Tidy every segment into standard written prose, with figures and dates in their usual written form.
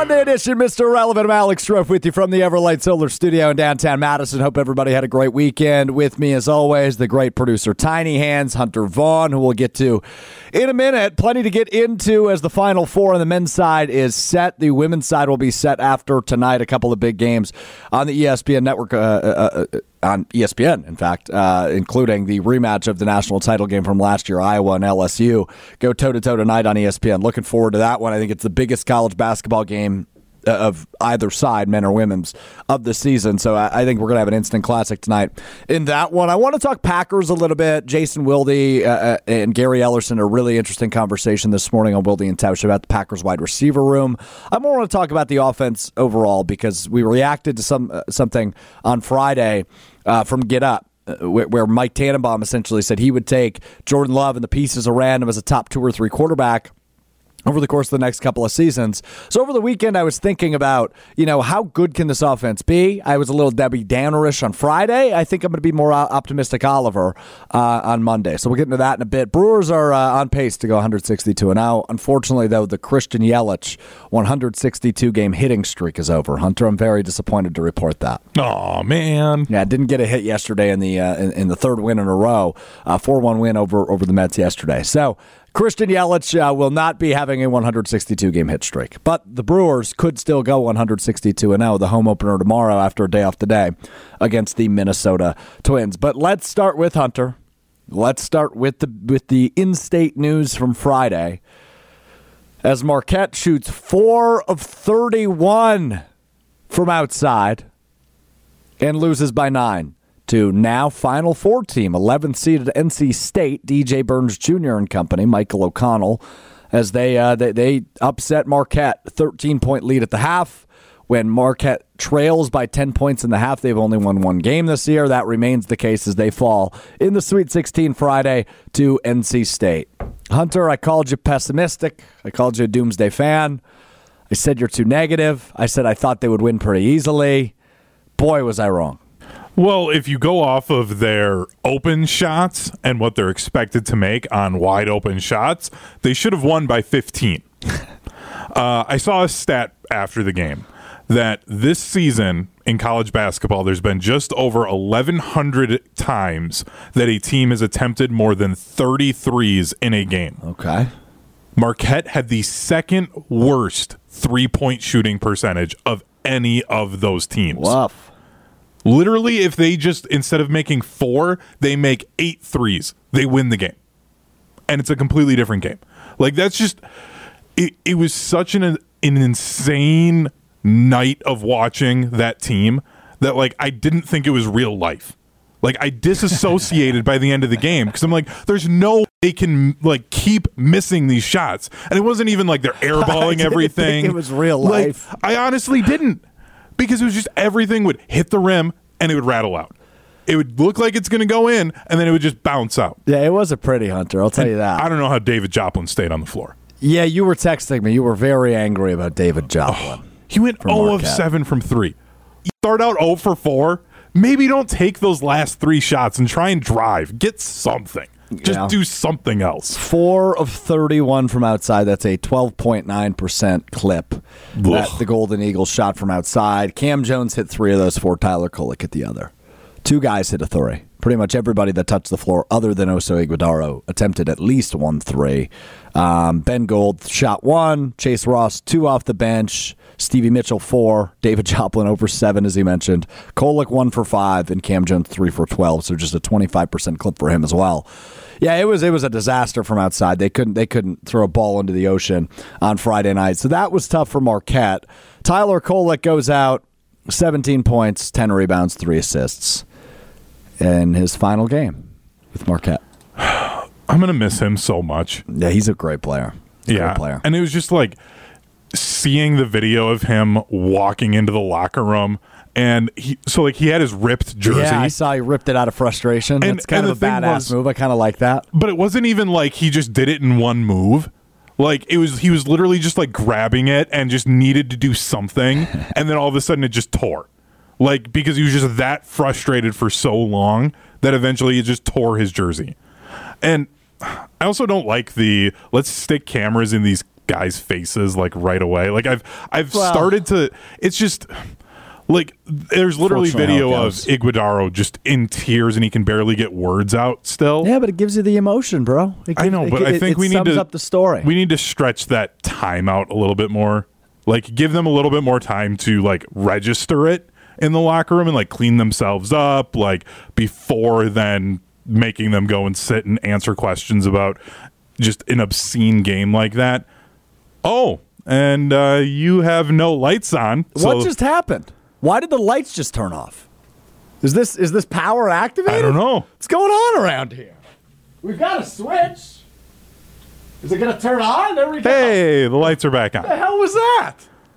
Monday edition, Mr. Relevant. I'm Alex Strofe with you from the Everlight Solar Studio in downtown Madison. Hope everybody had a great weekend. With me, as always, the great producer Tiny Hands, Hunter Vaughn, who we'll get to in a minute. Plenty to get into as the Final Four on the men's side is set. The women's side will be set after tonight. A couple of big games on the ESPN network, on ESPN, in fact, including the rematch of the national title game from last year. Iowa and LSU go toe-to-toe tonight on ESPN. Looking forward to that one. I think it's the biggest college basketball game of either side, men or women's, of the season. So I think we're going to have an instant classic tonight in that one. I want to talk Packers a little bit. Jason Wilde and Gary Ellerson, a really interesting conversation this morning on Wilde and Tausch about the Packers wide receiver room. I more want to talk about the offense overall because we reacted to something on Friday from Get Up, where Mike Tannenbaum essentially said he would take Jordan Love and the pieces around him as a top 2 or 3 quarterback over the course of the next couple of seasons. So over the weekend, I was thinking about, how good can this offense be? I was a little Debbie Downer-ish on Friday. I think I'm going to be more optimistic Oliver on Monday. So we'll get into that in a bit. Brewers are on pace to go 162-0. Unfortunately, though, the Christian Yelich 162-game hitting streak is over. Hunter, I'm very disappointed to report that. Oh man. Yeah, didn't get a hit yesterday in the third win in a row. 4-1 win over the Mets yesterday. So Christian Yelich will not be having a 162-game hit streak. But the Brewers could still go 162-0, the home opener tomorrow after a day off today against the Minnesota Twins. But let's start with Hunter. Let's start with the in-state news from Friday. As Marquette shoots 4 of 31 from outside and loses by 9. To now Final Four team, 11th seeded NC State, DJ Burns Jr. and company, Michael O'Connell, as they upset Marquette, 13-point lead at the half. When Marquette trails by 10 points in the half, they've only won 1 game this year. That remains the case as they fall in the Sweet 16 Friday to NC State. Hunter, I called you pessimistic. I called you a doomsday fan. I said you're too negative. I said I thought they would win pretty easily. Boy, was I wrong. Well, if you go off of their open shots and what they're expected to make on wide open shots, they should have won by 15. I saw a stat after the game that this season in college basketball, there's been just over 1,100 times that a team has attempted more than 30 threes in a game. Okay. Marquette had the second worst three-point shooting percentage of any of those teams. Woof. Literally, if they just, instead of making 4, they make 8 threes, they win the game. And it's a completely different game. Like, that's just, it was such an insane night of watching that team that, like, I didn't think it was real life. Like, I disassociated by the end of the game because I'm like, there's no way they can, like, keep missing these shots. And it wasn't even like they're airballing everything. Think it was real life. Like, I honestly didn't. Because it was just everything would hit the rim and it would rattle out. It would look like it's going to go in and then it would just bounce out. Yeah, it was a pretty, Hunter. I'll tell you that. I don't know how David Joplin stayed on the floor. Yeah, you were texting me. You were very angry about David Joplin. He went 0 of 7 from 3. You start out 0 for 4. Maybe don't take those last 3 shots and try and drive. Get something. Just do something else. 4 of 31 from outside. That's a 12.9% clip that the Golden Eagles shot from outside. Cam Jones hit 3 of those 4. Tyler Kolek hit the other. 2 guys hit a 3. Pretty much everybody that touched the floor other than Oso Iguodaro attempted at least 1 3. Ben Gold shot 1. Chase Ross 2 off the bench. Stevie Mitchell 4. David Joplin over 7, as he mentioned. Kolek 1 for 5, and Cam Jones 3 for 12. So just a 25% clip for him as well. Yeah, it was a disaster from outside. They couldn't throw a ball into the ocean on Friday night. So that was tough for Marquette. Tyler Kolek goes out, 17 points, 10 rebounds, 3 assists in his final game with Marquette. I'm going to miss him so much. Yeah, he's a great player. Great player. And it was just like seeing the video of him walking into the locker room. And he had his ripped jersey. Yeah, I saw he ripped it out of frustration. That's kind of a badass move. I kind of like that. But it wasn't even like he just did it in one move. Like he was literally just like grabbing it and just needed to do something, and then all of a sudden it just tore. Like because he was just that frustrated for so long that eventually it just tore his jersey. And I also don't like the let's stick cameras in these guys' faces like right away. Like I've started to. It's just like there's literally video of Iguodaro just in tears and he can barely get words out still. Yeah, but it gives you the emotion, bro. I know, but I think we need to sums up the story. We need to stretch that time out a little bit more. Like give them a little bit more time to like register it in the locker room and like clean themselves up like before then making them go and sit and answer questions about just an obscene game like that. Oh, and you have no lights on. What just happened? Why did the lights just turn off? Is this power activated? I don't know. What's going on around here? We've got a switch. Is it going to turn on? There we go. Hey, the lights are back on. What the hell was that?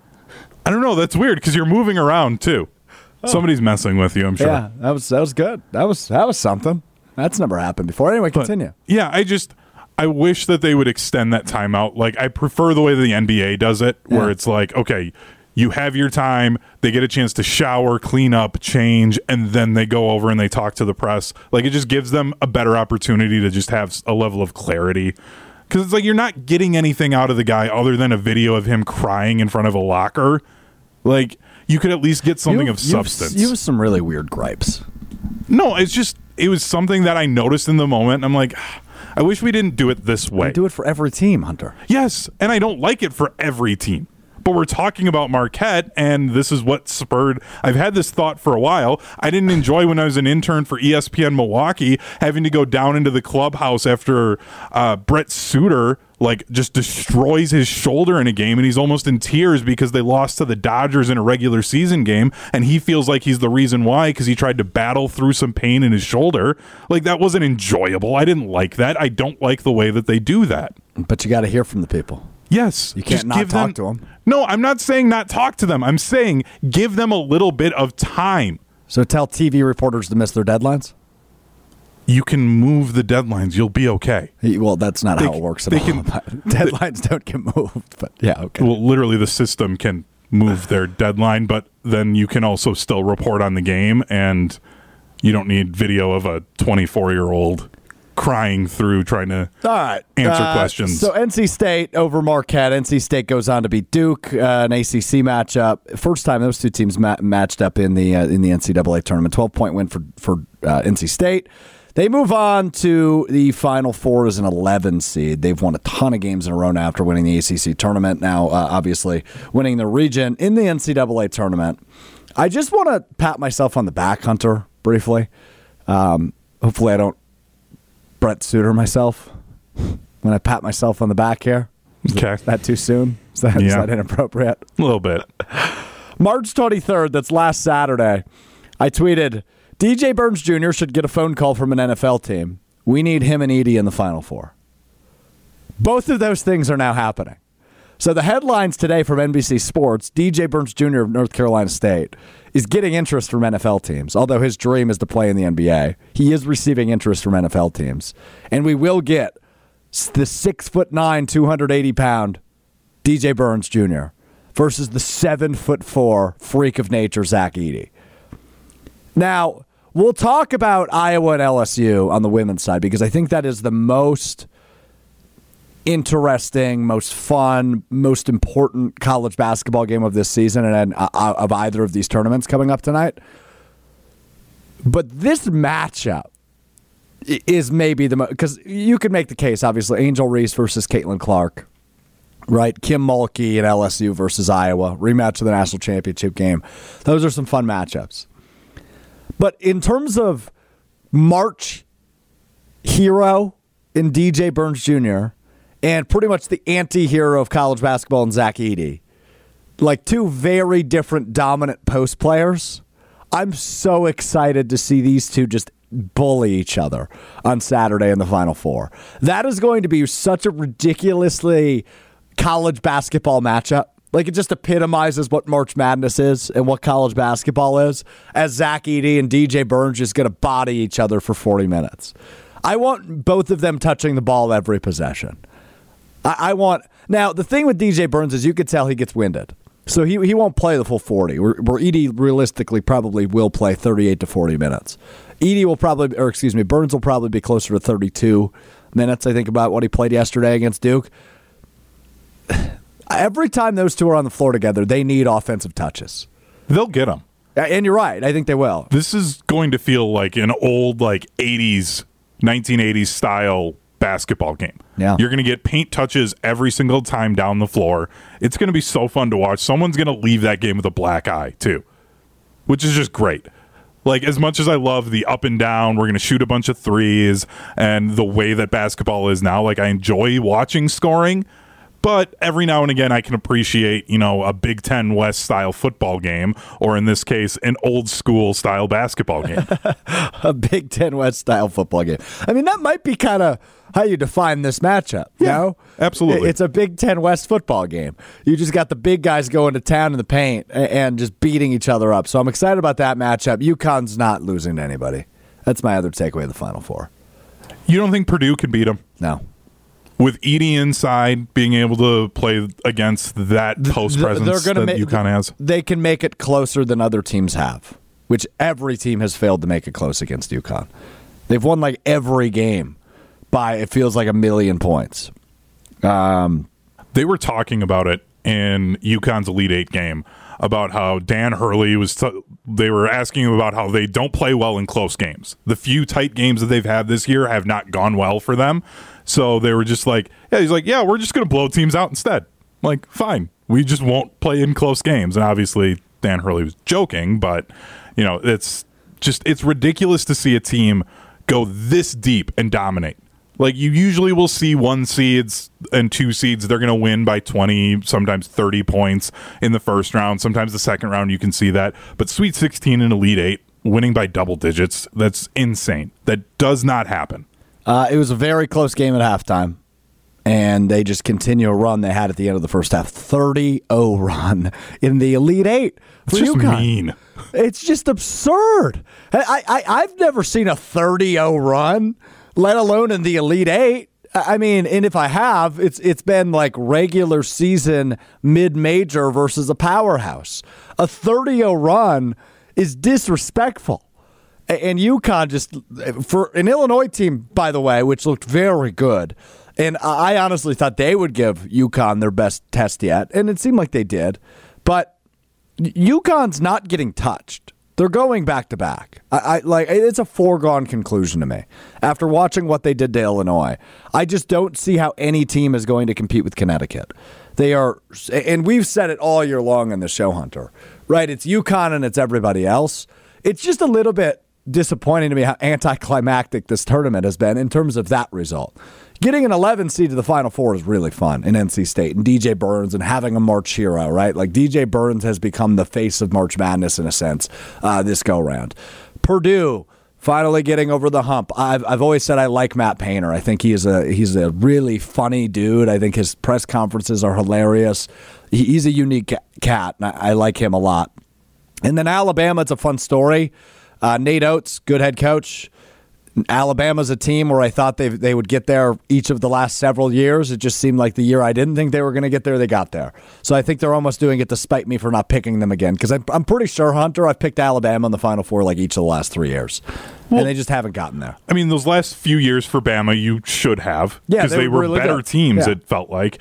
I don't know. That's weird because you're moving around too. Oh. Somebody's messing with you, I'm sure. Yeah, that was good. That was something. That's never happened before. Anyway, continue. Yeah, I wish that they would extend that timeout. Like, I prefer the way the NBA does it, where it's like, okay, you have your time, they get a chance to shower, clean up, change, and then they go over and they talk to the press. Like, it just gives them a better opportunity to just have a level of clarity. Because it's like you're not getting anything out of the guy other than a video of him crying in front of a locker. Like, you could at least get something of substance. You have some really weird gripes. No, it's just, it was something that I noticed in the moment. I'm like, I wish we didn't do it this way. We do it for every team, Hunter. Yes, and I don't like it for every team. But we're talking about Marquette, and this is what spurred. I've had this thought for a while. I didn't enjoy when I was an intern for ESPN Milwaukee having to go down into the clubhouse after Brett Suter like just destroys his shoulder in a game, and he's almost in tears because they lost to the Dodgers in a regular season game, and he feels like he's the reason why because he tried to battle through some pain in his shoulder. Like, that wasn't enjoyable. I didn't like that. I don't like the way that they do that. But you got to hear from the people. Yes. You can't not talk to them. No, I'm not saying not talk to them. I'm saying give them a little bit of time. So tell TV reporters to miss their deadlines? You can move the deadlines. You'll be okay. Well, that's not how it works at all. Deadlines don't get moved, but yeah, okay. Well, literally the system can move their deadline, but then you can also still report on the game, and you don't need video of a 24-year-old crying through trying to answer questions. So NC State over Marquette. NC State goes on to beat Duke, an ACC matchup. First time those two teams matched up in the NCAA tournament. 12-point win for NC State. They move on to the Final Four as an 11 seed. They've won a ton of games in a row now after winning the ACC tournament. Now, obviously, winning the region in the NCAA tournament. I just want to pat myself on the back, Hunter, briefly. Hopefully I don't Brett Suter myself when I pat myself on the back here. Is that too soon? Is that inappropriate? A little bit. March 23rd, that's last Saturday, I tweeted, DJ Burns Jr. should get a phone call from an NFL team. We need him and Edey in the Final Four. Both of those things are now happening. So the headlines today from NBC Sports, DJ Burns Jr. of North Carolina State is getting interest from NFL teams. Although his dream is to play in the NBA, he is receiving interest from NFL teams. And we will get the 6'9", 280-pound DJ Burns Jr. versus the 7'4" freak of nature Zach Edey. Now, we'll talk about Iowa and LSU on the women's side because I think that is the most interesting, most fun, most important college basketball game of this season and of either of these tournaments coming up tonight. But this matchup is maybe the most, because you could make the case, obviously, Angel Reese versus Caitlin Clark, right? Kim Mulkey and LSU versus Iowa, rematch of the national championship game. Those are some fun matchups. But in terms of March hero in DJ Burns Jr., and pretty much the anti-hero of college basketball in Zach Edey, like two very different dominant post players, I'm so excited to see these two just bully each other on Saturday in the Final Four. That is going to be such a ridiculously college basketball matchup. Like, it just epitomizes what March Madness is and what college basketball is, as Zach Edey and DJ Burns just going to body each other for 40 minutes. I want both of them touching the ball every possession. I want... Now, the thing with DJ Burns is you could tell he gets winded. So he won't play the full 40, where Edey realistically probably will play 38 to 40 minutes. Burns will probably be closer to 32 minutes, I think, about what he played yesterday against Duke. Every time those two are on the floor together, they need offensive touches. They'll get them. And you're right. I think they will. This is going to feel like an old 1980s style basketball game. Yeah. You're going to get paint touches every single time down the floor. It's going to be so fun to watch. Someone's going to leave that game with a black eye, too, which is just great. Like, as much as I love the up and down, we're going to shoot a bunch of threes and the way that basketball is now, I enjoy watching scoring, but every now and again I can appreciate, a Big Ten West style football game, or in this case, an old school style basketball game. A Big Ten West style football game. I mean, that might be kind of how you define this matchup. Yeah, absolutely. It's a Big Ten West football game. You just got the big guys going to town in the paint and just beating each other up. So I'm excited about that matchup. UConn's not losing to anybody. That's my other takeaway of the Final Four. You don't think Purdue can beat them? No. With Edey inside, being able to play against that post presence that UConn has? They can make it closer than other teams have, which every team has failed to make it close against UConn. They've won every game by, it feels like, 1 million points. They were talking about it in UConn's Elite Eight game, about how Dan Hurley they were asking him about how they don't play well in close games. The few tight games that they've had this year have not gone well for them. So they were just we're just going to blow teams out instead. Fine. We just won't play in close games. And obviously Dan Hurley was joking, but it's ridiculous to see a team go this deep and dominate. You usually will see 1 seeds and 2 seeds, they're going to win by 20, sometimes 30 points in the first round. Sometimes the second round you can see that. But Sweet 16 and Elite 8, winning by double digits, that's insane. That does not happen. It was a very close game at halftime, and they just continue a run they had at the end of the first half. 30-0 run in the Elite Eight for it's just UConn. Mean. It's just absurd. I've never seen a 30-0 run, let alone in the Elite Eight. I mean, and if I have, it's been regular season mid-major versus a powerhouse. A 30-0 run is disrespectful. And UConn just, for an Illinois team, by the way, which looked very good, and I honestly thought they would give UConn their best test yet, and it seemed like they did, but UConn's not getting touched. They're going back to back. It's a foregone conclusion to me. After watching what they did to Illinois, I just don't see how any team is going to compete with Connecticut. They are, and we've said it all year long on the show, Hunter, right? It's UConn and it's everybody else. It's just a little bit disappointing to me how anticlimactic this tournament has been in terms of that result. Getting an 11 seed to the Final Four is really fun in NC State, and DJ Burns and having a March hero, right? DJ Burns has become the face of March Madness in a sense this go-round. Purdue finally getting over the hump. I've always said I like Matt Painter. I think he's a really funny dude. I think his press conferences are hilarious. He's a unique cat, and I like him a lot. And then Alabama, it's a fun story. Nate Oates, good head coach. Alabama's a team where I thought they would get there each of the last several years. It just seemed like the year I didn't think they were going to get there, they got there. So I think they're almost doing it to spite me for not picking them again, because I'm pretty sure, Hunter, I've picked Alabama in the Final Four each of the last 3 years. Well, and they just haven't gotten there. I mean, those last few years for Bama, you should have, because they were really better teams, it felt like.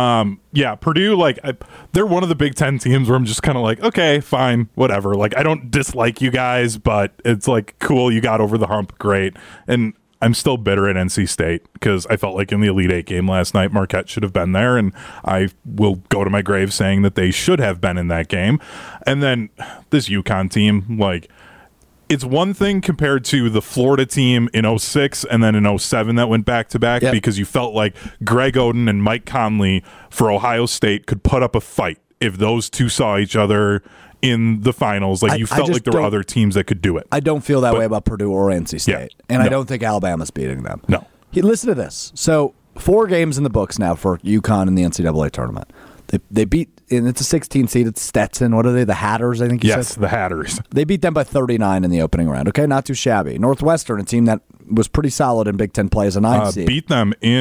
Purdue, they're one of the Big Ten teams where I'm just kind of okay, fine, whatever. I don't dislike you guys, but it's cool, you got over the hump, great. And I'm still bitter at NC State, because I felt like in the Elite Eight game last night, Marquette should have been there, and I will go to my grave saying that they should have been in that game. And then this UConn team, it's one thing compared to the Florida team in 2006 and then in 2007 that went back-to-back, because you felt like Greg Oden and Mike Conley for Ohio State could put up a fight if those two saw each other in the finals. You felt like there were other teams that could do it. I don't feel that way about Purdue or NC State, I don't think Alabama's beating them. No. Listen to this. So 4 games in the books now for UConn in the NCAA tournament. They beat, and it's a 16 seed. It's Stetson. What are they? The Hatters, I think you said? Yes, the Hatters. They beat them by 39 in the opening round. Okay, not too shabby. Northwestern, a team that was pretty solid in Big Ten play as a 9 seed. Beat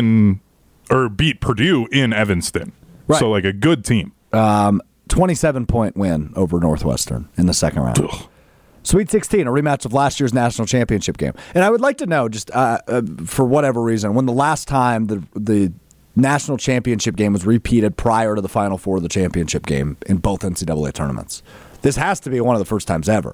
Purdue in Evanston. Right. So, a good team. 27-point win over Northwestern in the second round. Ugh. Sweet 16, a rematch of last year's national championship game. And I would like to know, just for whatever reason, when the last time the national championship game was repeated prior to the Final Four of the championship game in both NCAA tournaments. This has to be one of the first times ever.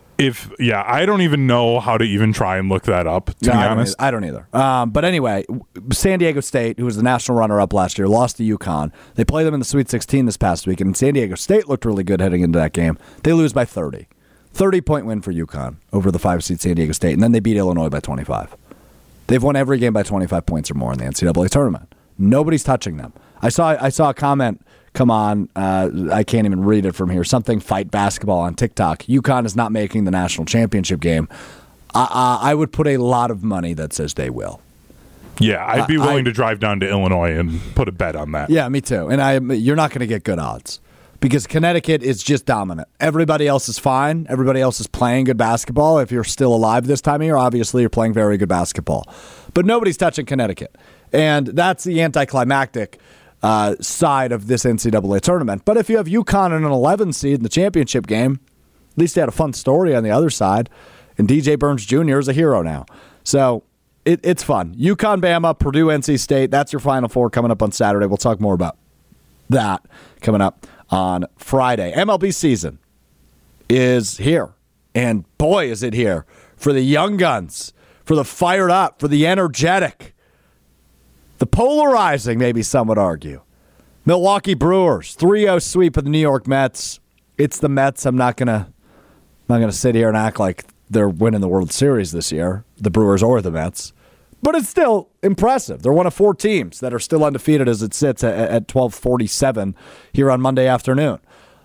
I don't even know how to even try and look that up, to be honest. I don't either. But anyway, San Diego State, who was the national runner-up last year, lost to UConn. They play them in the Sweet 16 this past week, and San Diego State looked really good heading into that game. They lose by 30. 30-point win for UConn over the 5-seed San Diego State, and then they beat Illinois by 25. They've won every game by 25 points or more in the NCAA tournament. Nobody's touching them. I saw a comment come on. I can't even read it from here. Something Fight Basketball on TikTok. UConn is not making the national championship game. I would put a lot of money that says they will. Yeah, I'd be willing to drive down to Illinois and put a bet on that. Yeah, me too. And you're not going to get good odds because Connecticut is just dominant. Everybody else is fine. Everybody else is playing good basketball. If you're still alive this time of year, obviously you're playing very good basketball. But nobody's touching Connecticut. And that's the anticlimactic side of this NCAA tournament. But if you have UConn in an 11 seed in the championship game, at least they had a fun story on the other side. And DJ Burns Jr. is a hero now. So it's fun. UConn, Bama, Purdue, NC State. That's your Final Four coming up on Saturday. We'll talk more about that coming up on Friday. MLB season is here. And boy, is it here for the young guns, for the fired up, for the energetic. The polarizing, maybe some would argue. Milwaukee Brewers, 3-0 sweep of the New York Mets. It's the Mets. I'm not gonna sit here and act like they're winning the World Series this year, the Brewers or the Mets. But it's still impressive. They're one of 4 teams that are still undefeated as it sits at 12:47 here on Monday afternoon.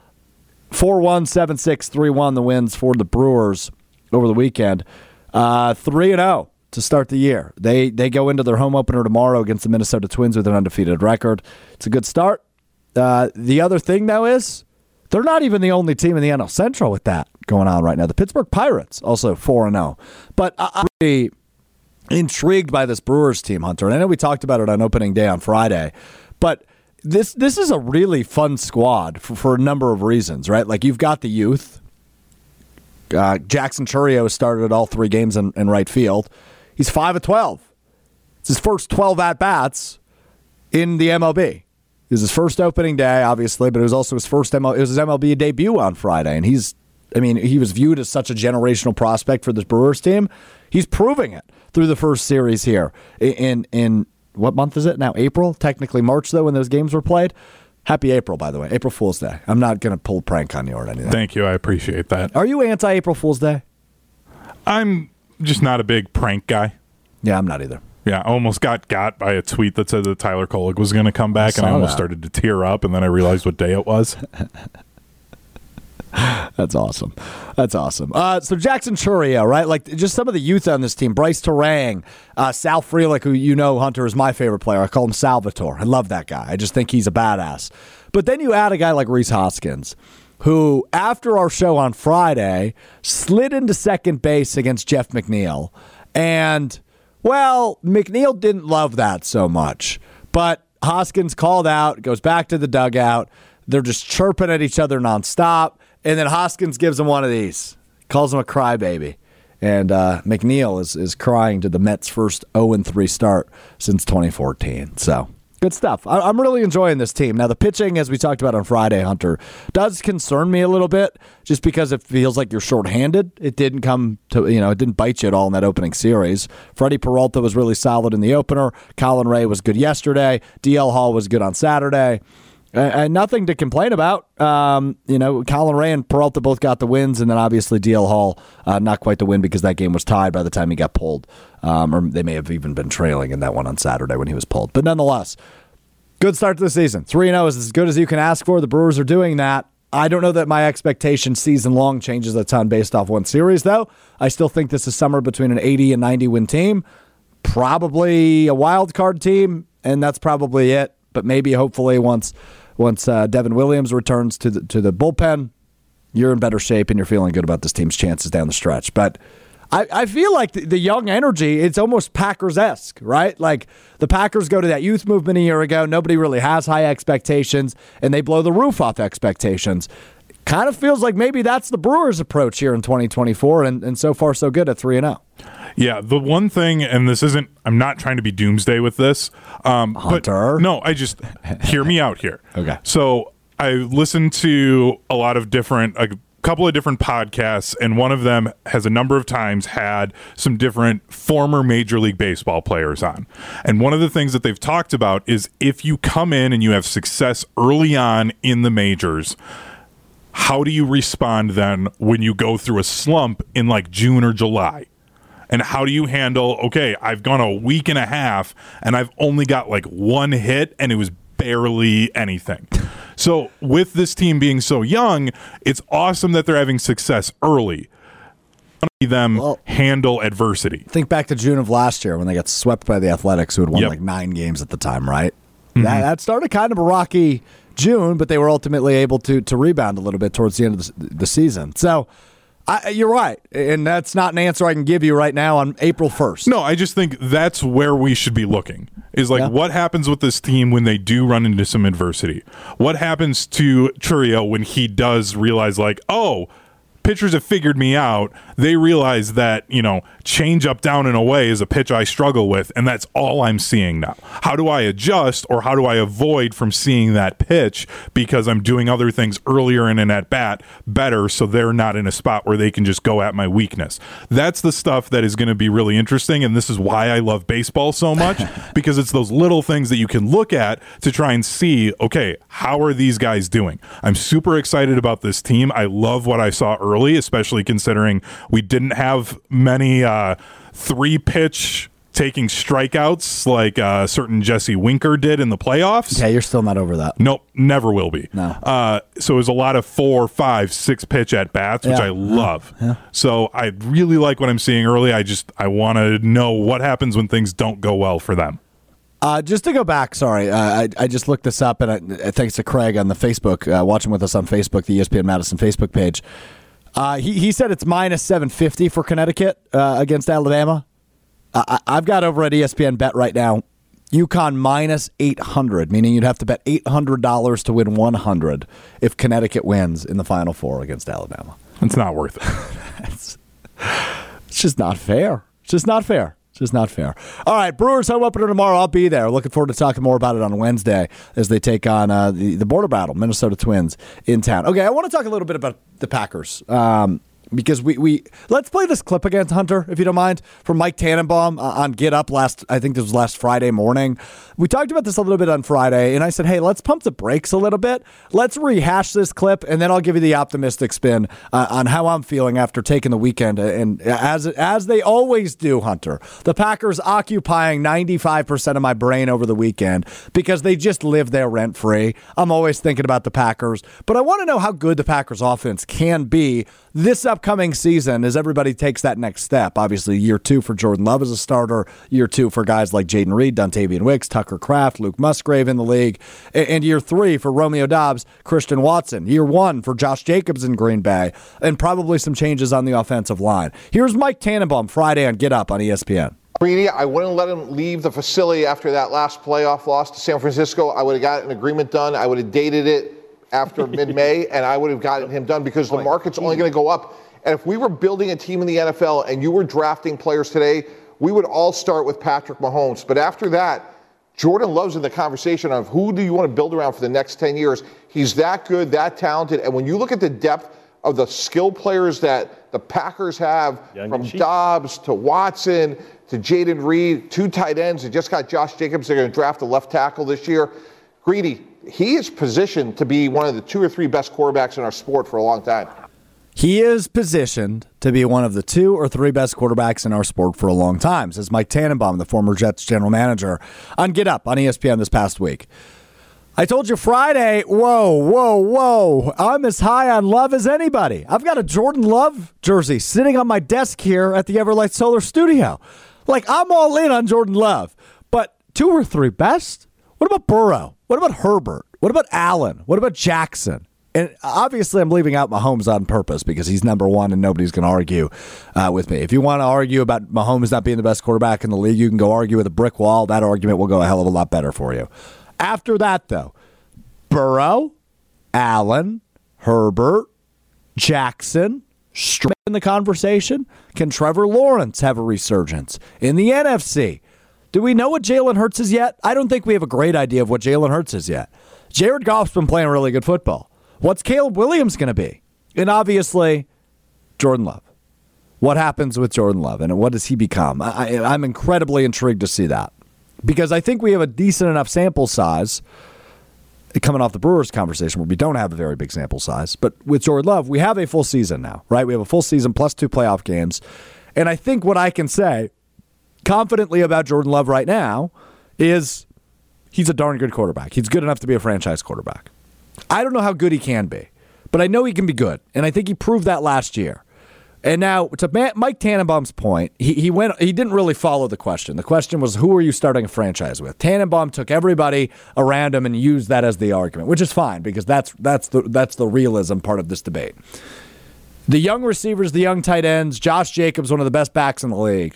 4-1, 7-6, 3-1 the wins for the Brewers over the weekend. 3-0. To start the year. They go into their home opener tomorrow against the Minnesota Twins with an undefeated record. It's a good start. The other thing, though, is they're not even the only team in the NL Central with that going on right now. The Pittsburgh Pirates, also 4-0. But I'm really intrigued by this Brewers team, Hunter. And I know we talked about it on opening day on Friday. But this is a really fun squad for a number of reasons, right? Like, you've got the youth. Jackson Chourio started all 3 games in right field. He's 5 of 12. It's his first 12 at-bats in the MLB. It was his first opening day, obviously, but it was also his first MLB debut on Friday. And he was viewed as such a generational prospect for this Brewers team. He's proving it through the first series here. In what month is it now? April? Technically March, though, when those games were played. Happy April, by the way. April Fool's Day. I'm not going to pull a prank on you or anything. Thank you. I appreciate that. Are you anti-April Fool's Day? I'm just not a big prank guy. Yeah, I'm not either. Yeah, I almost got by a tweet that said that Tyler Kolek was going to come back, and I almost started to tear up, and then I realized what day it was. That's awesome. So Jackson Chourio, right? Like, just some of the youth on this team. Bryce Terang, Sal Frelick, who you know, Hunter, is my favorite player. I call him Salvatore. I love that guy. I just think he's a badass. But then you add a guy like Rhys Hoskins, who, after our show on Friday, slid into second base against Jeff McNeil. And, well, McNeil didn't love that so much. But Hoskins called out, goes back to the dugout. They're just chirping at each other nonstop. And then Hoskins gives him one of these, calls him a crybaby. And McNeil is crying to the Mets' first 0-3 start since 2014. So, good stuff. I'm really enjoying this team. Now, the pitching, as we talked about on Friday, Hunter, does concern me a little bit just because it feels like you're shorthanded. It didn't it didn't bite you at all in that opening series. Freddie Peralta was really solid in the opener. Colin Ray was good yesterday. DL Hall was good on Saturday. And nothing to complain about. Colin Ray and Peralta both got the wins, and then obviously DL Hall, not quite the win because that game was tied by the time he got pulled. Or they may have even been trailing in that one on Saturday when he was pulled. But nonetheless, good start to the season. 3-0 is as good as you can ask for. The Brewers are doing that. I don't know that my expectation season long changes a ton based off one series, though. I still think this is somewhere between an 80 and 90 win team. Probably a wild card team, and that's probably it. But maybe, hopefully, once Devin Williams returns to the bullpen, you're in better shape and you're feeling good about this team's chances down the stretch. But I feel like the young energy, it's almost Packers-esque, right? Like, the Packers go to that youth movement a year ago. Nobody really has high expectations, and they blow the roof off expectations. kind of feels like maybe that's the Brewers' approach here in 2024, and so far so good at 3-0. Yeah, the one thing, and this isn't, I'm not trying to be doomsday with this. Hunter. But no, hear me out here. Okay. So I listened to a couple of different podcasts, and one of them has a number of times had some different former Major League Baseball players on. And one of the things that they've talked about is if you come in and you have success early on in the majors, how do you respond then when you go through a slump in like June or July? And how do you handle, okay, I've gone a week and a half and I've only got like one hit and it was barely anything. So with this team being so young, it's awesome that they're having success early. Them handle adversity. Think back to June of last year when they got swept by the Athletics, who had won like 9 games at the time, right? Mm-hmm. That started kind of a rocky June, but they were ultimately able to rebound a little bit towards the end of the season. So you're right, and that's not an answer I can give you right now on April 1st. No, I just think that's where we should be looking, is like what happens with this team when they do run into some adversity? What happens to Chourio when he does realize, like, oh, pitchers have figured me out. They realize that, change up, down, and away is a pitch I struggle with, and that's all I'm seeing now. How do I adjust, or how do I avoid from seeing that pitch because I'm doing other things earlier in an at-bat better so they're not in a spot where they can just go at my weakness? That's the stuff that is going to be really interesting, and this is why I love baseball so much, because it's those little things that you can look at to try and see, okay, how are these guys doing? I'm super excited about this team. I love what I saw early, especially considering we didn't have many 3-pitch taking strikeouts like certain Jesse Winker did in the playoffs. Yeah, you're still not over that. Nope, never will be. No. So it was a lot of 4, 5, 6 pitch at bats, which I love. Yeah. So I really like what I'm seeing early. I want to know what happens when things don't go well for them. Just to go back, sorry, I just looked this up, and thanks to Craig on the Facebook, watching with us on Facebook, the ESPN Madison Facebook page. He said it's minus 750 for Connecticut against Alabama. I've got over at ESPN Bet right now, UConn minus 800, meaning you'd have to bet $800 to win 100 if Connecticut wins in the Final Four against Alabama. It's not worth it. It's just not fair. It's just not fair. Just not fair. All right, Brewers home opener tomorrow. I'll be there. Looking forward to talking more about it on Wednesday as they take on the border battle, Minnesota Twins in town. Okay, I want to talk a little bit about the Packers because we let's play this clip again, Hunter, if you don't mind, from Mike Tannenbaum on Get Up I think this was last Friday morning. We talked about this a little bit on Friday, and I said, hey, let's pump the brakes a little bit. Let's rehash this clip, and then I'll give you the optimistic spin on how I'm feeling after taking the weekend. And as they always do, Hunter, the Packers occupying 95% of my brain over the weekend because they just live there rent-free. I'm always thinking about the Packers, but I want to know how good the Packers offense can be this upcoming season as everybody takes that next step. Obviously, year 2 for Jordan Love as a starter, year 2 for guys like Jaden Reed, Dontavian Wicks, Tucker Kraft, Luke Musgrave in the league, and year 3 for Romeo Doubs, Christian Watson, year 1 for Josh Jacobs in Green Bay, and probably some changes on the offensive line. Here's Mike Tannenbaum Friday on Get Up on ESPN. Greedy, I wouldn't let him leave the facility after that last playoff loss to San Francisco. I would have got an agreement done. I would have dated it after mid-May, and I would have gotten him done because the market's only going to go up. And if we were building a team in the NFL and you were drafting players today, we would all start with Patrick Mahomes. But after that, Jordan Love's in the conversation of who do you want to build around for the next 10 years. He's that good, that talented. And when you look at the depth of the skill players that the Packers have, from Dobbs to Watson to Jaden Reed, 2 tight ends, they just got Josh Jacobs. They're going to draft a left tackle this year. Greedy, he is positioned to be one of the 2 or 3 best quarterbacks in our sport for a long time. He is positioned to be one of the 2 or 3 best quarterbacks in our sport for a long time, says Mike Tannenbaum, the former Jets general manager, on Get Up on ESPN this past week. I told you Friday, whoa, I'm as high on Love as anybody. I've got a Jordan Love jersey sitting on my desk here at the Everlight Solar Studio. Like, I'm all in on Jordan Love. But 2 or 3 best? What about Burrow? What about Herbert? What about Allen? What about Jackson? And obviously, I'm leaving out Mahomes on purpose because he's number 1 and nobody's going to argue with me. If you want to argue about Mahomes not being the best quarterback in the league, you can go argue with a brick wall. That argument will go a hell of a lot better for you. After that, though, Burrow, Allen, Herbert, Jackson straight in the conversation? Can Trevor Lawrence have a resurgence? In the NFC, do we know what Jalen Hurts is yet? I don't think we have a great idea of what Jalen Hurts is yet. Jared Goff's been playing really good football. What's Caleb Williams going to be? And obviously, Jordan Love. What happens with Jordan Love and what does he become? I'm incredibly intrigued to see that because I think we have a decent enough sample size coming off the Brewers conversation where we don't have a very big sample size. But with Jordan Love, we have a full season now, right? We have a full season plus 2 playoff games. And I think what I can say confidently about Jordan Love right now is he's a darn good quarterback. He's good enough to be a franchise quarterback. I don't know how good he can be, but I know he can be good. And I think he proved that last year. And now, to Mike Tannenbaum's point, he didn't really follow the question. The question was, who are you starting a franchise with? Tannenbaum took everybody around him and used that as the argument, which is fine because that's the realism part of this debate. The young receivers, the young tight ends, Josh Jacobs, one of the best backs in the league,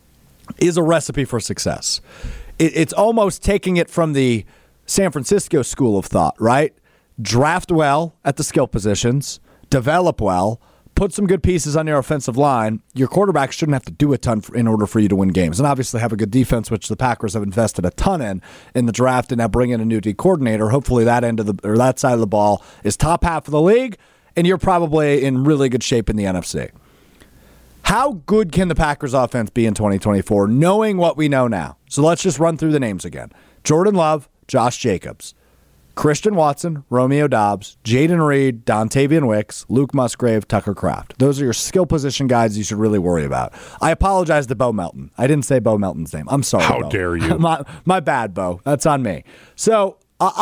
is a recipe for success. It's almost taking it from the San Francisco school of thought, right? Draft well at the skill positions, develop well, put some good pieces on your offensive line. Your quarterback shouldn't have to do a ton in order for you to win games. And obviously have a good defense, which the Packers have invested a ton in the draft, and now bring in a new D coordinator. Hopefully that that side of the ball is top half of the league, and you're probably in really good shape in the NFC. How good can the Packers offense be in 2024, knowing what we know now? So let's just run through the names again. Jordan Love, Josh Jacobs, Christian Watson, Romeo Doubs, Jaden Reed, Dontavian Wicks, Luke Musgrave, Tucker Kraft. Those are your skill position guys you should really worry about. I apologize to Bo Melton. I didn't say Bo Melton's name. I'm sorry, How Bo. dare you? my bad, Bo. That's on me. So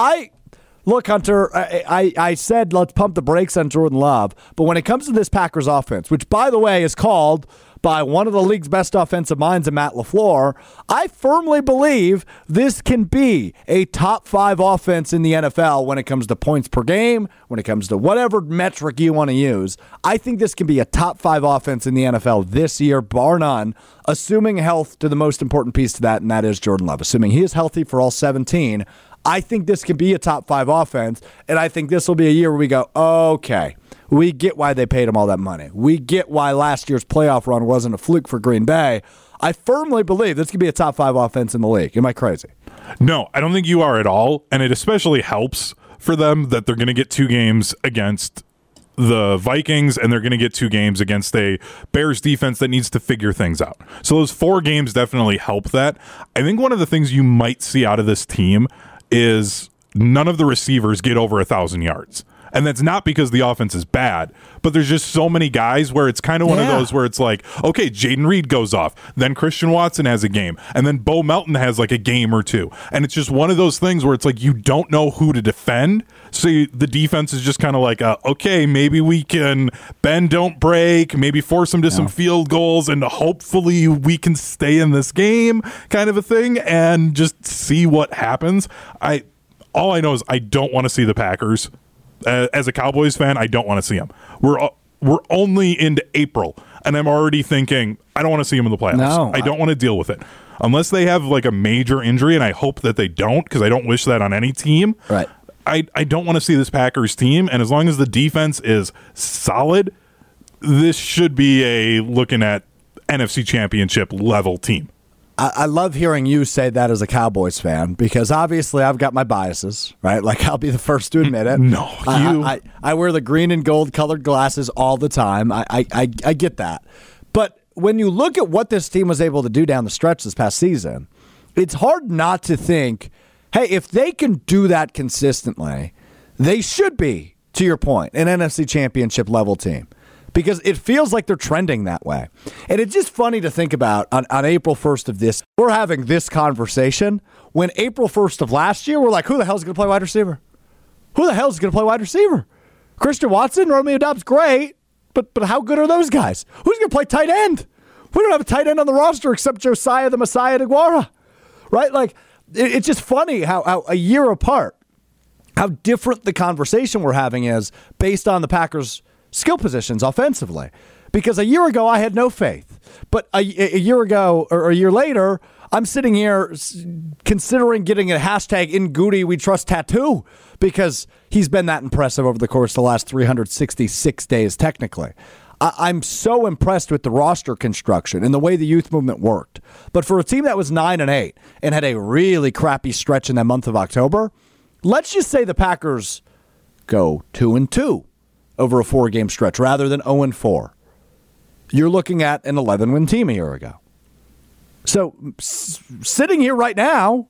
look, Hunter, I said let's pump the brakes on Jordan Love, but when it comes to this Packers offense, which, by the way, is called by one of the league's best offensive minds, Matt LaFleur, I firmly believe this can be a top 5 offense in the NFL when it comes to points per game, when it comes to whatever metric you want to use. I think this can be a top 5 offense in the NFL this year, bar none, assuming health to the most important piece to that, and that is Jordan Love. Assuming he is healthy for all 17, I think this can be a top 5 offense, and I think this will be a year where we go, okay, we get why they paid him all that money. We get why last year's playoff run wasn't a fluke for Green Bay. I firmly believe this could be a top 5 offense in the league. Am I crazy? No, I don't think you are at all, and it especially helps for them that they're going to get 2 games against the Vikings, and they're going to get 2 games against a Bears defense that needs to figure things out. So those 4 games definitely help that. I think one of the things you might see out of this team is none of the receivers get over 1,000 yards. And that's not because the offense is bad, but there's just so many guys where it's kind of one of those where it's like, okay, Jaden Reed goes off, then Christian Watson has a game, and then Bo Melton has like a game or 2. And it's just one of those things where it's like you don't know who to defend. So the defense is just kind of like, okay, maybe we can bend, don't break, maybe force them to some field goals, and hopefully we can stay in this game kind of a thing and just see what happens. All I know is I don't want to see the Packers. As a Cowboys fan, I don't want to see them. We're only into April, and I'm already thinking I don't want to see them in the playoffs. No, I don't want to deal with it unless they have like a major injury, and I hope that they don't because I don't wish that on any team. Right. I don't want to see this Packers team, and as long as the defense is solid, this should be a looking at NFC Championship level team. I love hearing you say that as a Cowboys fan because obviously I've got my biases, right? Like I'll be the first to admit it. No, I wear the green and gold colored glasses all the time. I get that. But when you look at what this team was able to do down the stretch this past season, it's hard not to think, hey, if they can do that consistently, they should be, to your point, an NFC Championship level team. Because it feels like they're trending that way. And it's just funny to think about on April 1st of this. We're having this conversation when April 1st of last year, we're like, who the hell's going to play wide receiver? Who the hell's going to play wide receiver? Christian Watson, Romeo Doubs, great. But how good are those guys? Who's going to play tight end? We don't have a tight end on the roster except Josiah the Messiah DeGuara. Right? Like, it's just funny how a year apart, how different the conversation we're having is based on the Packers' skill positions offensively. because a year ago I had no faith. But a year ago or a year later, I'm sitting here considering getting a hashtag in Goody We Trust tattoo because he's been that impressive over the course of the last 366 days, technically. I'm so impressed with the roster construction and the way the youth movement worked. But for a team that was 9-8 and had a really crappy stretch in that month of October, let's just say the Packers go 2-2 over a 4-game stretch rather than 0-4. You're looking at an 11-win team a year ago. So sitting here right now,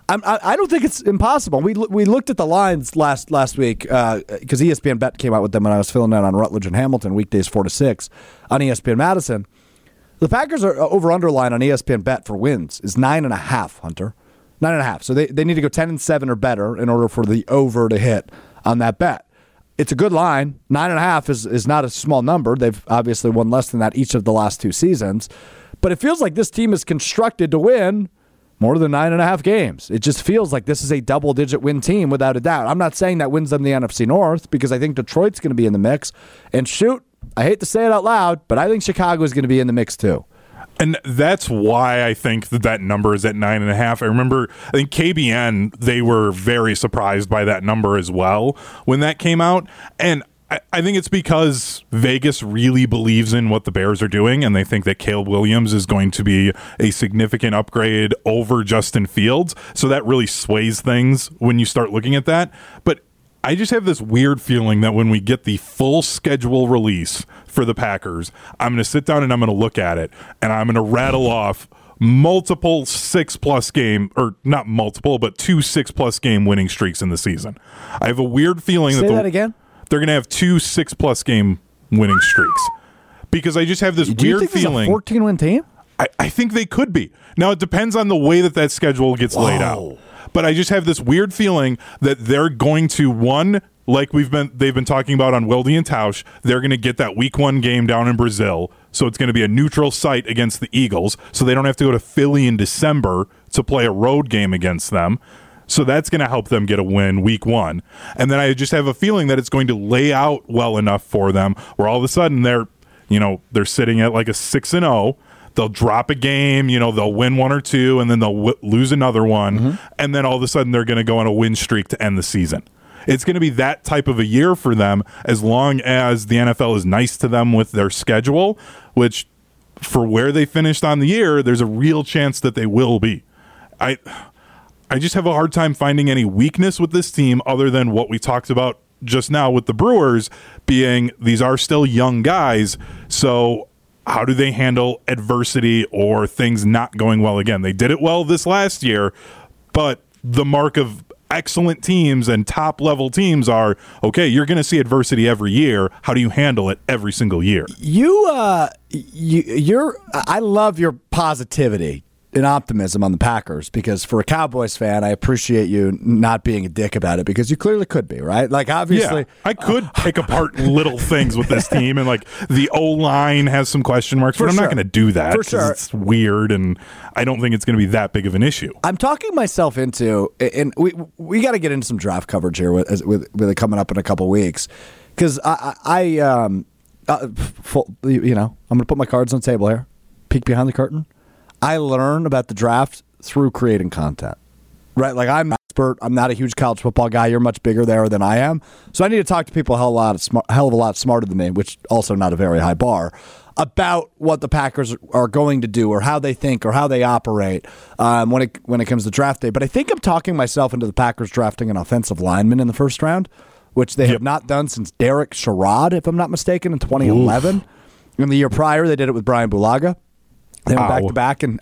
I don't think it's impossible. We looked at the lines last week because ESPN Bet came out with them when I was filling out on Rutledge and Hamilton weekdays 4 to 6 on ESPN Madison. The Packers are over/under line on ESPN Bet for wins is 9.5. Hunter, 9.5. So they need to go 10-7 or better in order for the over to hit on that bet. It's a good line. 9.5 is not a small number. They've obviously won less than that each of the last 2 seasons, but it feels like this team is constructed to win more than 9.5 games. It just feels like this is a double-digit win team without a doubt. I'm not saying that wins them the NFC North because I think Detroit's going to be in the mix. And shoot, I hate to say it out loud, but I think Chicago is going to be in the mix too. And that's why I think that number is at 9.5. I remember, I think KBN, they were very surprised by that number as well when that came out. And I think it's because Vegas really believes in what the Bears are doing, and they think that Caleb Williams is going to be a significant upgrade over Justin Fields. So that really sways things when you start looking at that. But I just have this weird feeling that when we get the full schedule release for the Packers, I'm going to sit down and I'm going to look at it, and I'm going to rattle off multiple 6+ game, or not multiple, but 2 6+ game winning streaks in the season. I have a weird feeling Say that again? They're going to have 2 6+ game winning streaks because I just have this Do you weird think feeling. This is a 14-win team? I think they could be. Now, it depends on the way that schedule gets laid out. But I just have this weird feeling that they're going to, one, like they've been talking about on Wilde and Tausch, they're going to get that week 1 game down in Brazil. So it's going to be a neutral site against the Eagles. So they don't have to go to Philly in December to play a road game against them. So that's going to help them get a win week 1. And then I just have a feeling that it's going to lay out well enough for them where all of a sudden they're sitting at like a 6-0. They'll drop a game, they'll win 1 or 2, and then they'll lose another one. Mm-hmm. And then all of a sudden they're going to go on a win streak to end the season. It's going to be that type of a year for them as long as the NFL is nice to them with their schedule, which for where they finished on the year, there's a real chance that they will be. I just have a hard time finding any weakness with this team other than what we talked about just now with the Brewers being these are still young guys. So how do they handle adversity or things not going well again? They did it well this last year, but the mark of excellent teams and top-level teams are, okay, you're going to see adversity every year. How do you handle it every single year? I love your positivity and optimism on the Packers because for a Cowboys fan, I appreciate you not being a dick about it because you clearly could be, right? Like, obviously. Yeah, I could pick apart little things with this team and, like, the O-line has some question marks, but I'm not going to do that because it's weird and I don't think it's going to be that big of an issue. I'm talking myself into, and we got to get into some draft coverage here with it coming up in a couple weeks because I'm going to put my cards on the table here, peek behind the curtain. I learn about the draft through creating content, right? Like I'm an expert. I'm not a huge college football guy. You're much bigger there than I am. So I need to talk to people a hell of a lot smarter than me, which also not a very high bar, about what the Packers are going to do or how they think or how they operate when it comes to draft day. But I think I'm talking myself into the Packers drafting an offensive lineman in the first round, which they have not done since Derek Sherrod, if I'm not mistaken, in 2011. Oof. In the year prior, they did it with Brian Bulaga. They went back-to-back in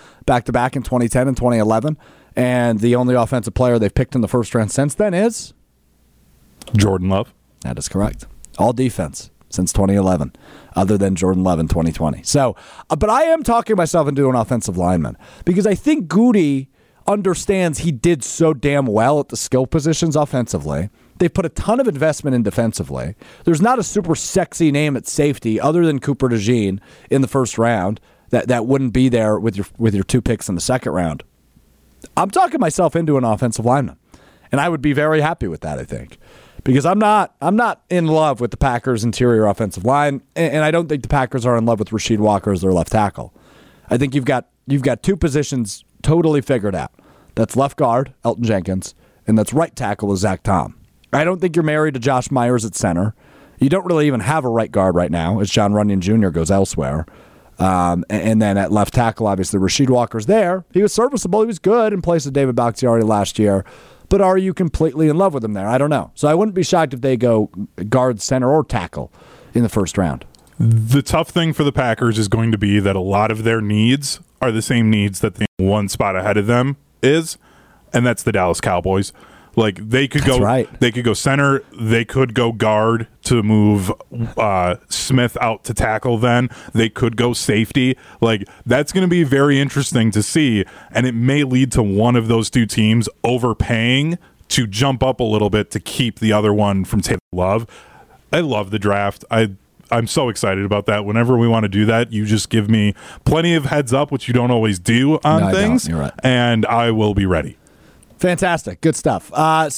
2010 and 2011. And the only offensive player they've picked in the first round since then is? Jordan Love. That is correct. All defense since 2011, other than Jordan Love in 2020. So, but I am talking myself into an offensive lineman because I think Goody understands he did so damn well at the skill positions offensively. They've put a ton of investment in defensively. There's not a super sexy name at safety other than Cooper DeJean in the first round. That wouldn't be there with your 2 picks in the second round. I'm talking myself into an offensive lineman, and I would be very happy with that, I think, because I'm not in love with the Packers' interior offensive line, and I don't think the Packers are in love with Rasheed Walker as their left tackle. I think you've got two positions totally figured out. That's left guard, Elton Jenkins, and that's right tackle is Zach Tom. I don't think you're married to Josh Myers at center. You don't really even have a right guard right now as John Runyon Jr. goes elsewhere. And then at left tackle, obviously, Rasheed Walker's there. He was serviceable. He was good in place of David Bakhtiari last year. But are you completely in love with him there? I don't know. So I wouldn't be shocked if they go guard, center, or tackle in the first round. The tough thing for the Packers is going to be that a lot of their needs are the same needs that the one spot ahead of them is, and that's the Dallas Cowboys. Like they could go, They could go center. They could go guard to move Smith out to tackle. Then they could go safety. Like that's going to be very interesting to see, and it may lead to one of those two teams overpaying to jump up a little bit to keep the other one from taking love. I love the draft. I'm so excited about that. Whenever we want to do that, you just give me plenty of heads up, which you don't always do on things, You're right. And I will be ready. Fantastic. Good stuff.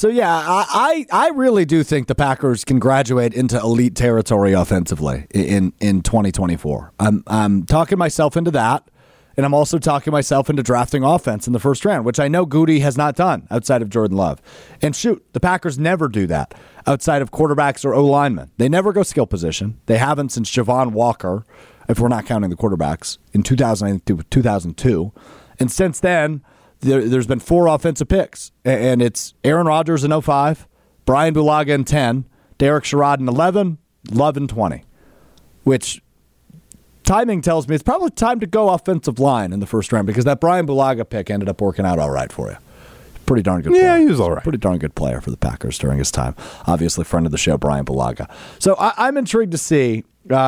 I really do think the Packers can graduate into elite territory offensively in 2024. I'm talking myself into that, and I'm also talking myself into drafting offense in the first round, which I know Goody has not done outside of Jordan Love. And shoot, the Packers never do that outside of quarterbacks or O-linemen. They never go skill position. They haven't since Javon Walker, if we're not counting the quarterbacks, in 2002. And since then, there's been 4 offensive picks, and it's Aaron Rodgers in 05, Brian Bulaga in 10, Derek Sherrod in 11, Love in 20, which timing tells me it's probably time to go offensive line in the first round because that Brian Bulaga pick ended up working out all right for you. Pretty darn good player. Yeah, he was all right. Pretty darn good player for the Packers during his time. Obviously, friend of the show, Brian Bulaga. So I'm intrigued to see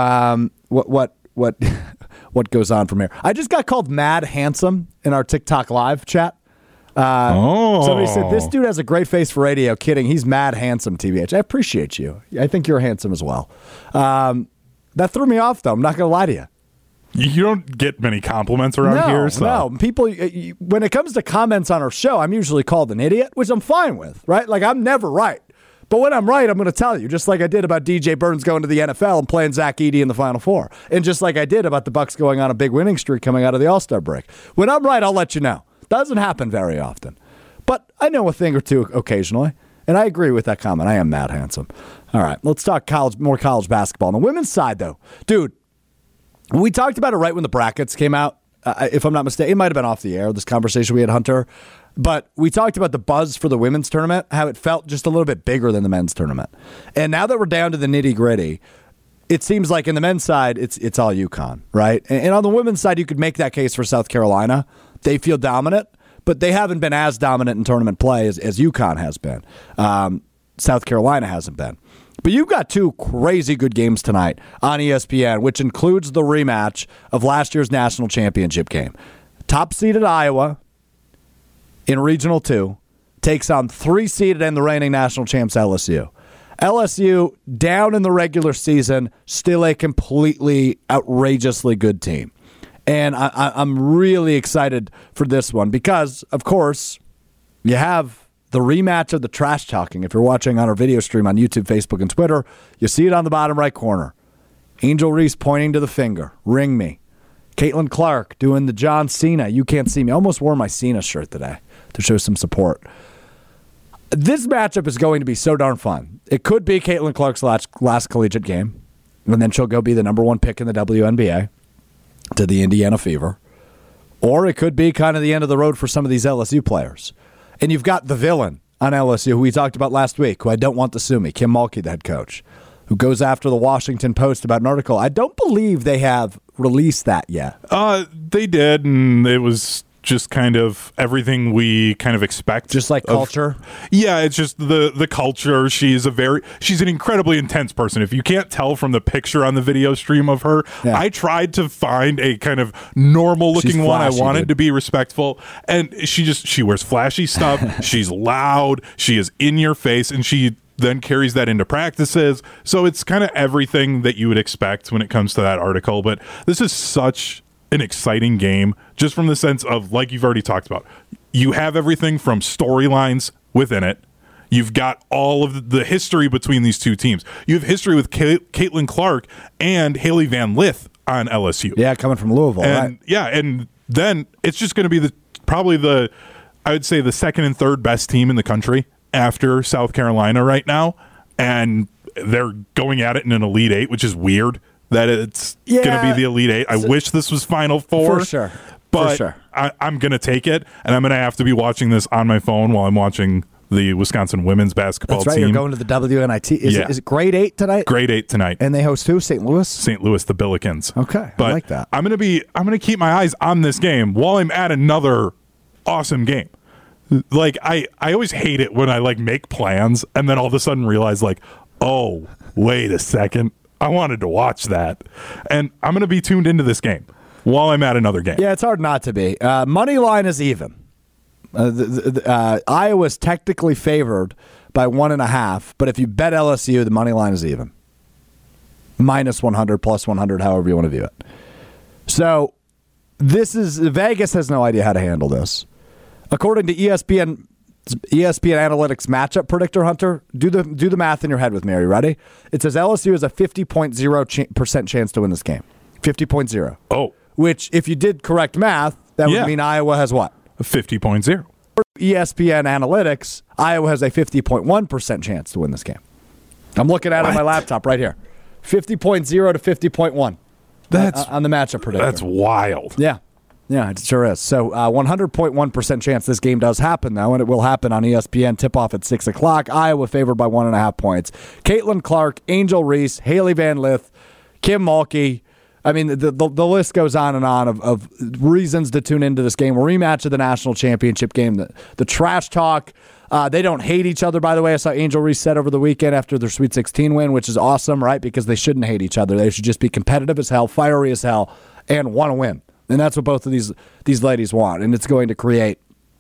what goes on from here. I just got called Mad Handsome in our TikTok live chat. Somebody said, this dude has a great face for radio. Kidding. He's Mad Handsome, TBH. I appreciate you. I think you're handsome as well. That threw me off, though. I'm not going to lie to you. You don't get many compliments around here. So. No, people, when it comes to comments on our show, I'm usually called an idiot, which I'm fine with, right? Like, I'm never right. But when I'm right, I'm going to tell you, just like I did about DJ Burns going to the NFL and playing Zach Edey in the Final Four. And just like I did about the Bucs going on a big winning streak coming out of the All-Star break. When I'm right, I'll let you know. Doesn't happen very often. But I know a thing or two occasionally. And I agree with that comment. I am Mad Handsome. All right, let's talk more college basketball. On the women's side, though, dude, we talked about it right when the brackets came out. If I'm not mistaken, it might have been off the air, this conversation we had, Hunter. But we talked about the buzz for the women's tournament, how it felt just a little bit bigger than the men's tournament. And now that we're down to the nitty-gritty, it seems like in the men's side, it's all UConn, right? And on the women's side, you could make that case for South Carolina. They feel dominant, but they haven't been as dominant in tournament play as UConn has been. South Carolina hasn't been. But you've got 2 crazy good games tonight on ESPN, which includes the rematch of last year's national championship game. Top-seeded Iowa in Regional 2 takes on 3-seeded and the reigning national champs LSU. LSU, down in the regular season, still a completely outrageously good team. And I'm really excited for this one because, of course, you have the rematch of the trash talking. If you're watching on our video stream on YouTube, Facebook, and Twitter, you see it on the bottom right corner. Angel Reese pointing to the finger. Ring me. Caitlin Clark doing the John Cena. You can't see me. I almost wore my Cena shirt today to show some support. This matchup is going to be so darn fun. It could be Caitlin Clark's last collegiate game, and then she'll go be the number 1 pick in the WNBA to the Indiana Fever. Or it could be kind of the end of the road for some of these LSU players. And you've got the villain on LSU, who we talked about last week, who I don't want to sue me, Kim Mulkey, the head coach, who goes after the Washington Post about an article. I don't believe they have released that yet. They did, and it was just kind of everything we kind of expect. Just like culture? Yeah, it's just the culture. She's an incredibly intense person. If you can't tell from the picture on the video stream of her, yeah. I tried to find a kind of normal-looking one. I wanted to be respectful. And she wears flashy stuff. She's loud. She is in your face, and she then carries that into practices. So it's kind of everything that you would expect when it comes to that article. But this is such an exciting game, just from the sense of, like you've already talked about, you have everything from storylines within it. You've got all of the history between these two teams. You have history with Caitlin Clark and Haley Van Lith on LSU. Yeah, coming from Louisville, and, right? Yeah, and then it's just going to be probably the second and third best team in the country after South Carolina right now, and they're going at it in an Elite Eight, which is weird that it's going to be the Elite Eight. I wish this was Final Four. For sure. But I'm going to take it, and I'm going to have to be watching this on my phone while I'm watching the Wisconsin women's basketball team. That's right. Team. You're going to the WNIT. Is it grade 8 tonight? Grade 8 tonight. And they host who? St. Louis? St. Louis, the Billikens. Okay, but I like that. I'm going to keep my eyes on this game while I'm at another awesome game. Like I always hate it when I make plans and then all of a sudden realize oh, wait a second. I wanted to watch that. And I'm going to be tuned into this game while I'm at another game. Yeah, it's hard not to be. Money line is even. Iowa's technically favored by 1.5, but if you bet LSU, the money line is even. Minus 100, plus 100, however you want to view it. So Vegas has no idea how to handle this. According to ESPN Analytics matchup predictor, Hunter, do the math in your head with me. Are you ready? It says LSU has a 50.0% chance to win this game. 50.0. Oh. Which, if you did correct math, that would mean Iowa has what? A 50.0. ESPN Analytics, Iowa has a 50.1% chance to win this game. I'm looking at it on my laptop right here. 50.0 to 50.1. That's on the matchup predictor. That's wild. Yeah. Yeah, it sure is. So 100.1% chance this game does happen, though, and it will happen on ESPN. Tip-off at 6 o'clock. Iowa favored by 1.5 points. Caitlin Clark, Angel Reese, Haley Van Lith, Kim Mulkey. I mean, the list goes on and on of reasons to tune into this game. A rematch of the national championship game. The trash talk. They don't hate each other, by the way. I saw Angel Reese said over the weekend after their Sweet 16 win, which is awesome, right? Because they shouldn't hate each other. They should just be competitive as hell, fiery as hell, and want to win. And that's what both of these ladies want. And it's going to create,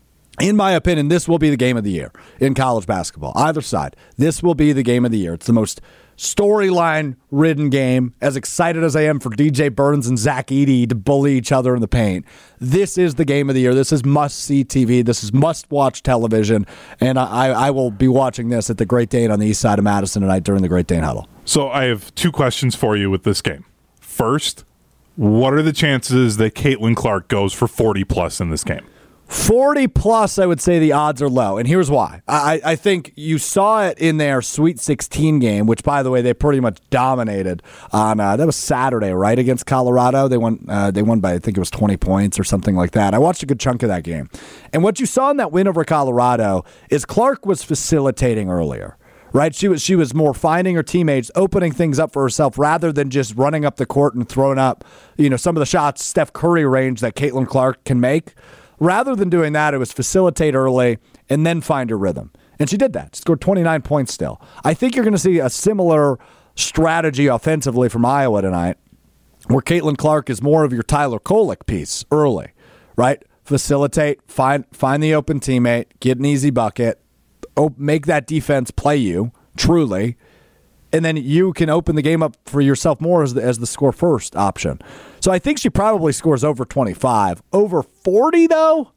in my opinion, this will be the game of the year in college basketball. Either side. This will be the game of the year. It's the most storyline-ridden game. As excited as I am for DJ Burns and Zach Edey to bully each other in the paint, this is the game of the year. This is must-see TV. This is must-watch television. And I will be watching this at the Great Dane on the east side of Madison tonight during the Great Dane Huddle. So I have two questions for you with this game. First, what are the chances that Caitlin Clark goes for 40-plus in this game? 40-plus, I would say the odds are low, and here's why. I think you saw it in their Sweet 16 game, which, by the way, they pretty much dominated on. That was Saturday, right, against Colorado. They won by, I think it was 20 points or something like that. I watched a good chunk of that game. And what you saw in that win over Colorado is Clark was facilitating earlier. Right, she was more finding her teammates, opening things up for herself rather than just running up the court and throwing up, some of the shots Steph Curry range that Caitlin Clark can make. Rather than doing that, it was facilitate early and then find her rhythm, and she did that. She scored 29 points. Still, I think you're going to see a similar strategy offensively from Iowa tonight, where Caitlin Clark is more of your Tyler Kolek piece early, right? Facilitate, find the open teammate, get an easy bucket. Make that defense play you, truly, and then you can open the game up for yourself more as the score first option. So I think she probably scores over 25. Over 40, though?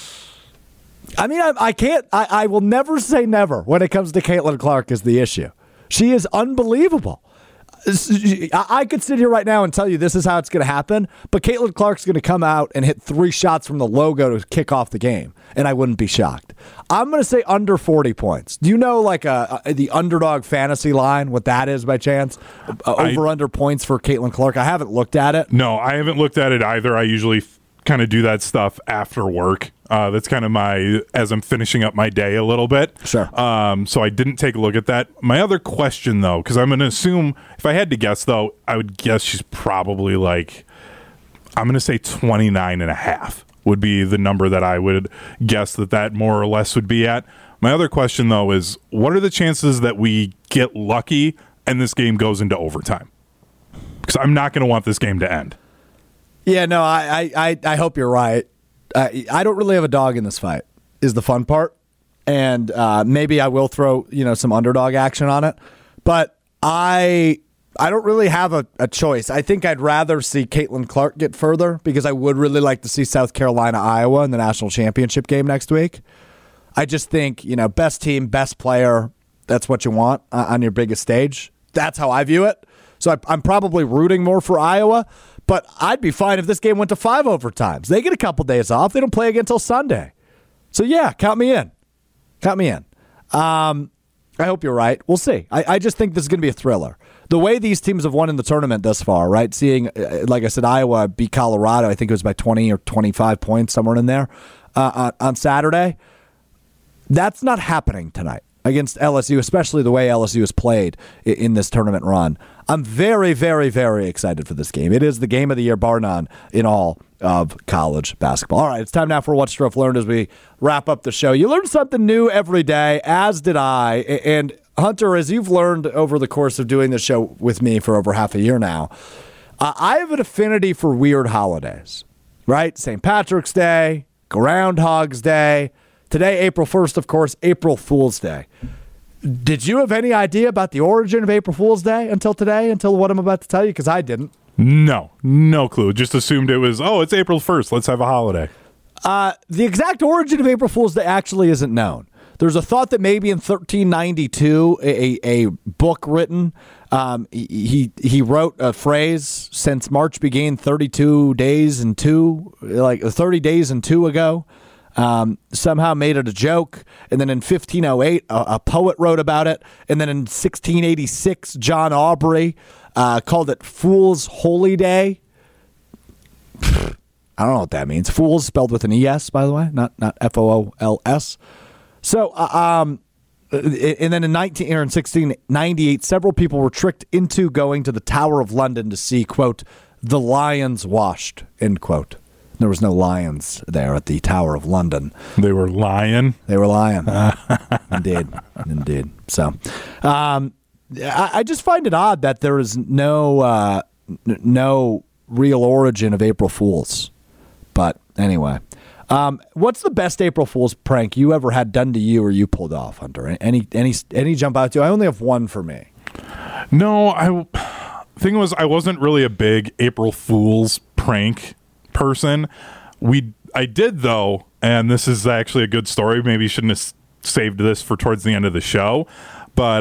I mean, I will never say never when it comes to Caitlin Clark is the issue. She is unbelievable. I could sit here right now and tell you this is how it's going to happen, but Caitlin Clark's going to come out and hit 3 shots from the logo to kick off the game, and I wouldn't be shocked. I'm going to say under 40 points. Do you know the underdog fantasy line, what that is by chance? Over-under points for Caitlin Clark? I haven't looked at it. No, I haven't looked at it either. I usually kind of do that stuff after work. That's kind of as I'm finishing up my day a little bit. Sure. So I didn't take a look at that. My other question, though, because I'm going to assume, if I had to guess, though, I would guess she's probably I'm going to say 29.5 would be the number that I would guess that more or less would be at. My other question, though, is what are the chances that we get lucky and this game goes into overtime? Because I'm not going to want this game to end. Yeah, no, I hope you're right. I don't really have a dog in this fight, is the fun part. And maybe I will throw, some underdog action on it. But I don't really have a choice. I think I'd rather see Caitlin Clark get further because I would really like to see South Carolina, Iowa in the national championship game next week. I just think, best team, best player, that's what you want on your biggest stage. That's how I view it. So I'm probably rooting more for Iowa, but I'd be fine if this game went to 5 overtimes. They get a couple days off. They don't play again until Sunday. So, yeah, count me in. Count me in. I hope you're right. We'll see. I just think this is going to be a thriller. The way these teams have won in the tournament thus far, right? Seeing, like I said, Iowa beat Colorado, I think it was by 20 or 25 points, somewhere in there, on Saturday. That's not happening tonight against LSU, especially the way LSU has played in this tournament run. I'm very, very, very excited for this game. It is the game of the year, bar none, in all of college basketball. All right, it's time now for What Strouf Learned as we wrap up the show. You learn something new every day, as did I. And Hunter, as you've learned over the course of doing this show with me for over half a year now, I have an affinity for weird holidays, right? St. Patrick's Day, Groundhog's Day. Today, April 1st, of course, April Fool's Day. Did you have any idea about the origin of April Fool's Day until today, until what I'm about to tell you? Because I didn't. No clue. Just assumed it was, it's April 1st. Let's have a holiday. The exact origin of April Fool's Day actually isn't known. There's a thought that maybe in 1392, a book written, he wrote a phrase, since March began 32 days and 2, like 30 days and 2 ago. Somehow made it a joke, and then in 1508 a poet wrote about it, and then in 1686 John Aubrey called it Fool's Holy Day. I don't know what that means. Fools spelled with an ES, by the way, not FOOLS. So and then in 1698 several people were tricked into going to the Tower of London to see, quote, the lions washed, end quote. There was no lions there at the Tower of London. They were lying? They were lying. Indeed. So I just find it odd that there is no real origin of April Fools. But anyway, what's the best April Fool's prank you ever had done to you or you pulled off, Hunter? Any jump out to you? I only have one for me. No, thing was, I wasn't really a big April Fool's prank person. I did, though, and this is actually a good story. Maybe you shouldn't have saved this for towards the end of the show, but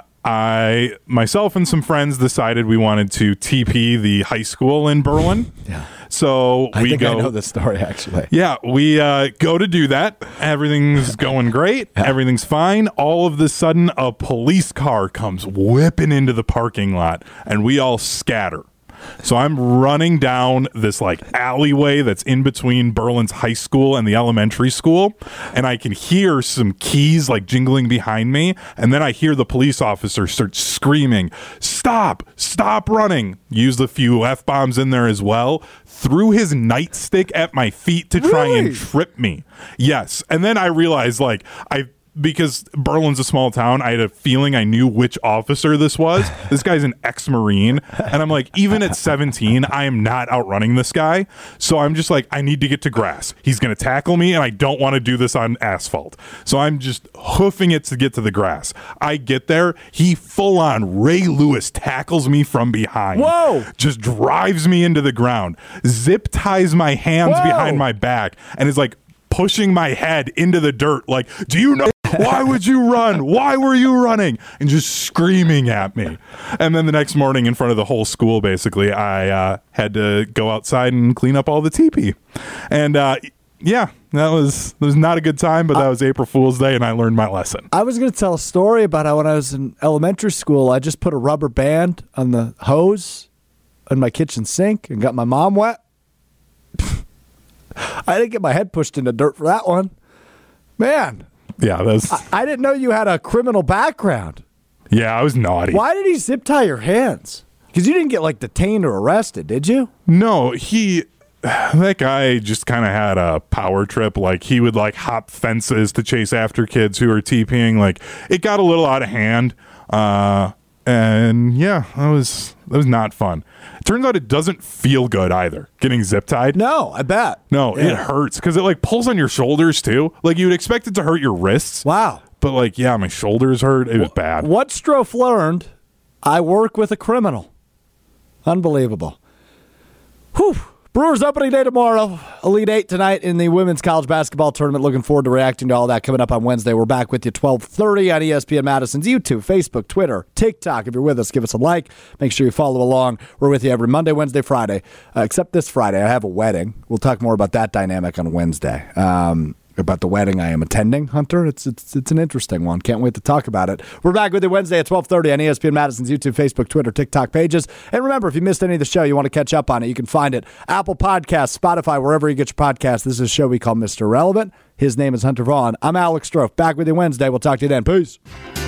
I myself and some friends decided we wanted to TP the high school in Berlin. Yeah. So I know this story, actually. Yeah, we go to do that. Everything's going great. Everything's fine. All of a sudden, a police car comes whipping into the parking lot, and we all scatter. So I'm running down this alleyway that's in between Berlin's high school and the elementary school, and I can hear some keys jingling behind me, and then I hear the police officer start screaming, stop running, used a few F-bombs in there as well, threw his nightstick at my feet to try and trip me. Yes, and then I realized because Berlin's a small town, I had a feeling I knew which officer this was. This guy's an ex-Marine. And I'm even at 17, I am not outrunning this guy. So I'm just I need to get to grass. He's going to tackle me, and I don't want to do this on asphalt. So I'm just hoofing it to get to the grass. I get there. He full-on Ray Lewis tackles me from behind. Whoa! Just drives me into the ground. Zip ties my hands behind my back and is pushing my head into the dirt. Do you know? Why would you run? Why were you running? And just screaming at me. And then the next morning in front of the whole school, basically, I had to go outside and clean up all the teepee. And that was not a good time, but that was April Fool's Day, and I learned my lesson. I was going to tell a story about how when I was in elementary school, I just put a rubber band on the hose in my kitchen sink and got my mom wet. I didn't get my head pushed into dirt for that one. Man. Yeah, I didn't know you had a criminal background. Yeah, I was naughty. Why did he zip tie your hands? Because you didn't get detained or arrested, did you? No, that guy just kind of had a power trip. He would hop fences to chase after kids who were TPing. It got a little out of hand. And yeah, that was not fun. It turns out it doesn't feel good either, getting zip tied. No, I bet. No, yeah. It hurts because it pulls on your shoulders too. You would expect it to hurt your wrists. Wow. But my shoulders hurt. It was bad. What Strouf learned, I work with a criminal. Unbelievable. Whew. Brewers opening day tomorrow. Elite Eight tonight in the women's college basketball tournament. Looking forward to reacting to all that coming up on Wednesday. We're back with you 12:30 on ESPN Madison's YouTube, Facebook, Twitter, TikTok. If you're with us, give us a like. Make sure you follow along. We're with you every Monday, Wednesday, Friday. Except this Friday, I have a wedding. We'll talk more about that dynamic on Wednesday. About the wedding I am attending, Hunter. It's an interesting one. Can't wait to talk about it. We're back with you Wednesday at 12:30 on ESPN Madison's YouTube, Facebook, Twitter, TikTok pages. And remember, if you missed any of the show, you want to catch up on it, you can find it Apple Podcasts, Spotify, wherever you get your podcasts. This is a show we call Mr. Relevant. His name is Hunter Vaughn. I'm Alex Strofe. Back with you Wednesday. We'll talk to you then. Peace.